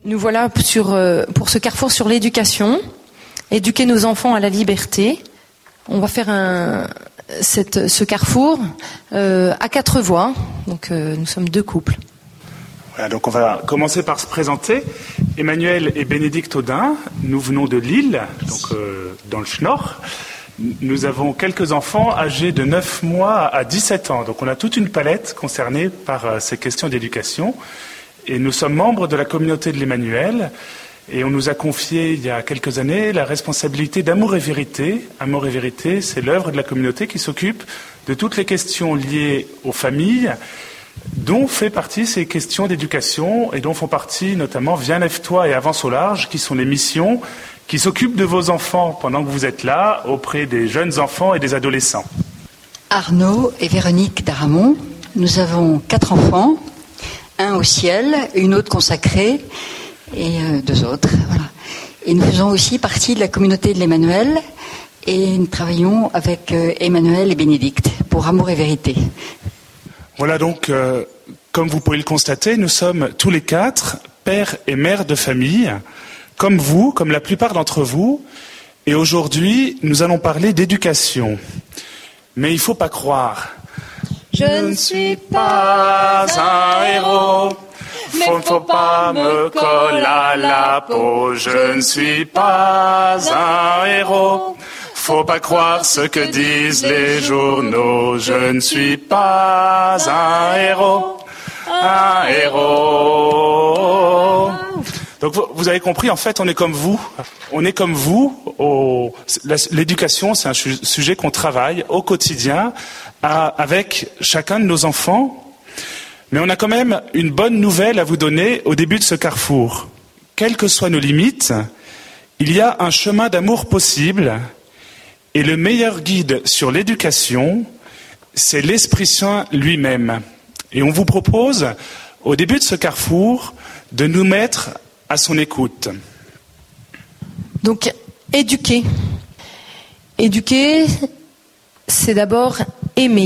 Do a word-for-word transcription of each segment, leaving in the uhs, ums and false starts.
Nous voilà sur, euh, pour ce carrefour sur l'éducation, éduquer nos enfants à la liberté. On va faire un, cette, ce carrefour euh, à quatre voix, donc euh, nous sommes deux couples. Voilà, donc on va commencer par se présenter. Emmanuel et Bénédicte Audin, nous venons de Lille, donc euh, dans le Schnorr. Nous avons quelques enfants âgés de neuf mois à dix-sept ans, donc on a toute une palette concernée par euh, ces questions d'éducation. Et nous sommes membres de la communauté de l'Emmanuel, et on nous a confié il y a quelques années la responsabilité d'Amour et Vérité. Amour et Vérité, c'est l'œuvre de la communauté qui s'occupe de toutes les questions liées aux familles, dont fait partie ces questions d'éducation, et dont font partie notamment Viens, lève-toi et avance au large, qui sont les missions qui s'occupent de vos enfants pendant que vous êtes là, auprès des jeunes enfants et des adolescents. Arnaud et Véronique Daramont, nous avons quatre enfants, un au ciel, une autre consacrée et euh, deux autres. Voilà. Et nous faisons aussi partie de la communauté de l'Emmanuel et nous travaillons avec euh, Emmanuel et Bénédicte pour Amour et Vérité. Voilà donc, euh, comme vous pouvez le constater, nous sommes tous les quatre pères et mères de famille, comme vous, comme la plupart d'entre vous. Et aujourd'hui, nous allons parler d'éducation. Mais il ne faut pas croire. Je ne suis pas un héros, mais faut pas me coller à la peau. Je ne suis pas un héros, faut pas croire ce que disent les journaux. Je ne suis pas un héros, un héros. Donc vous avez compris, en fait, on est comme vous. On est comme vous. Au... L'éducation, c'est un sujet qu'on travaille au quotidien à... avec chacun de nos enfants. Mais on a quand même une bonne nouvelle à vous donner au début de ce carrefour. Quelles que soient nos limites, il y a un chemin d'amour possible. Et le meilleur guide sur l'éducation, c'est l'Esprit Saint lui-même. Et on vous propose, au début de ce carrefour, de nous mettre à son écoute. Donc, éduquer. Éduquer, c'est d'abord aimer.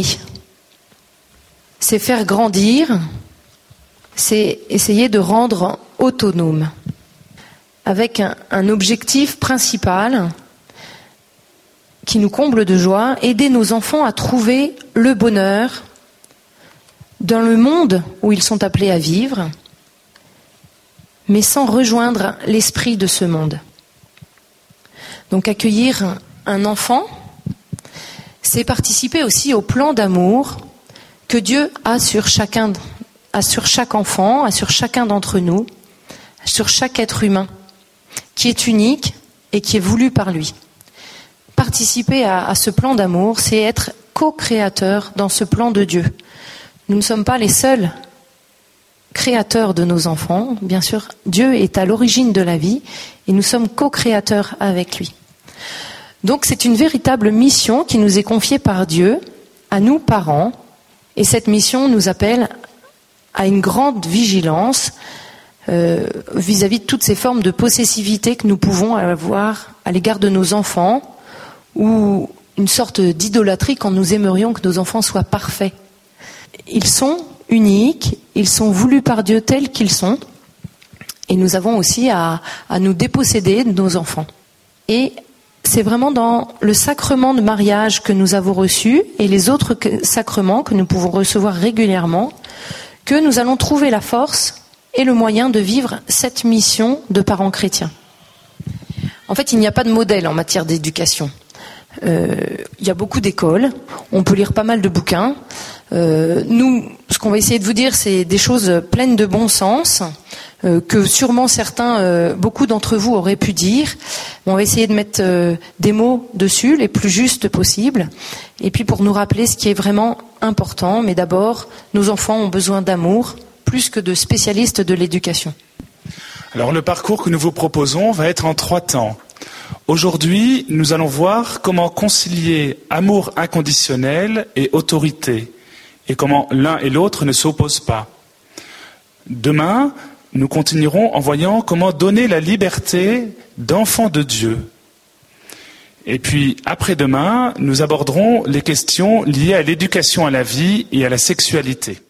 C'est faire grandir. C'est essayer de rendre autonome. Avec un, un objectif principal qui nous comble de joie, aider nos enfants à trouver le bonheur dans le monde où ils sont appelés à vivre, mais sans rejoindre l'esprit de ce monde. Donc accueillir un enfant, c'est participer aussi au plan d'amour que Dieu a sur chacun, a sur chaque enfant, a sur chacun d'entre nous, sur chaque être humain, qui est unique et qui est voulu par lui. Participer à, à ce plan d'amour, c'est être co-créateur dans ce plan de Dieu. Nous ne sommes pas les seuls créateurs de nos enfants. Bien sûr, Dieu est à l'origine de la vie et nous sommes co-créateurs avec lui. Donc c'est une véritable mission qui nous est confiée par Dieu, à nous parents, et cette mission nous appelle à une grande vigilance euh, vis-à-vis de toutes ces formes de possessivité que nous pouvons avoir à l'égard de nos enfants, ou une sorte d'idolâtrie quand nous aimerions que nos enfants soient parfaits. Ils sont uniques, ils sont voulus par Dieu tels qu'ils sont, et nous avons aussi à, à nous déposséder de nos enfants. Et c'est vraiment dans le sacrement de mariage que nous avons reçu, et les autres sacrements que nous pouvons recevoir régulièrement, que nous allons trouver la force et le moyen de vivre cette mission de parents chrétiens. En fait, il n'y a pas de modèle en matière d'éducation. Euh, il y a beaucoup d'écoles, on peut lire pas mal de bouquins. Euh, nous, ce qu'on va essayer de vous dire, c'est des choses pleines de bon sens, euh, que sûrement certains, euh, beaucoup d'entre vous auraient pu dire. On va essayer de mettre euh, des mots dessus, les plus justes possibles, et puis pour nous rappeler ce qui est vraiment important. Mais d'abord, nos enfants ont besoin d'amour, plus que de spécialistes de l'éducation. Alors le parcours que nous vous proposons va être en trois temps. Aujourd'hui, nous allons voir comment concilier amour inconditionnel et autorité, et comment l'un et l'autre ne s'opposent pas. Demain, nous continuerons en voyant comment donner la liberté d'enfant de Dieu. Et puis, après-demain, nous aborderons les questions liées à l'éducation à la vie et à la sexualité.